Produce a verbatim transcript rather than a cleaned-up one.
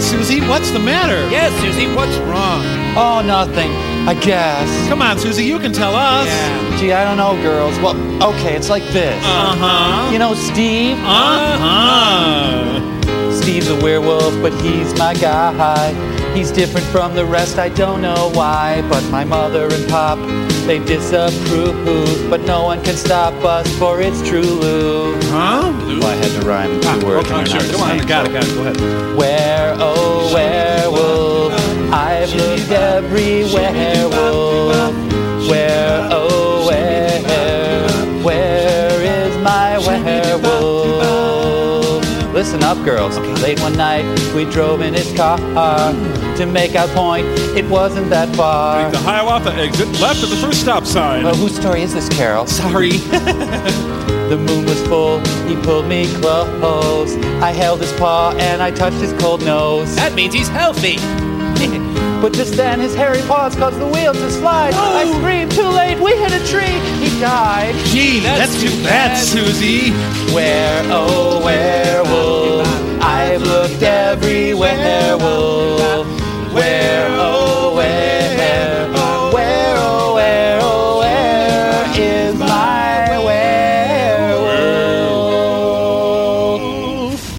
Susie, what's the matter? Yes, Susie, what's wrong? Oh, nothing, I guess. Come on, Susie, you can tell us. Yeah. Gee, I don't know, girls. Well, okay, it's like this. Uh-huh. You know Steve? Uh-huh. Steve's a werewolf, but he's my guy. He's different from the rest, I don't know why. But my mother and pop, they disapprove. But no one can stop us, for it's true. Huh? Well, I had to rhyme two Ah, words. okay, and they're sure. not the Go on, same, got so- it, got it. Go ahead. Where, oh, werewolf, I've looked everywhere, wolf. Where, oh, where, where is my werewolf? Listen up, girls. Late one night, we drove in his car to make our point. It wasn't that far. Take the Hiawatha exit left at the first stop sign. Well, whose story is this, Carol? Sorry. The moon was full, he pulled me close. I held his paw and I touched his cold nose. That means he's healthy. But just then his hairy paws caused the wheel to slide. I screamed, too late, we hit a tree, he died. Gee, that's, That's too too bad, bad. Susie. Where, oh, werewolf,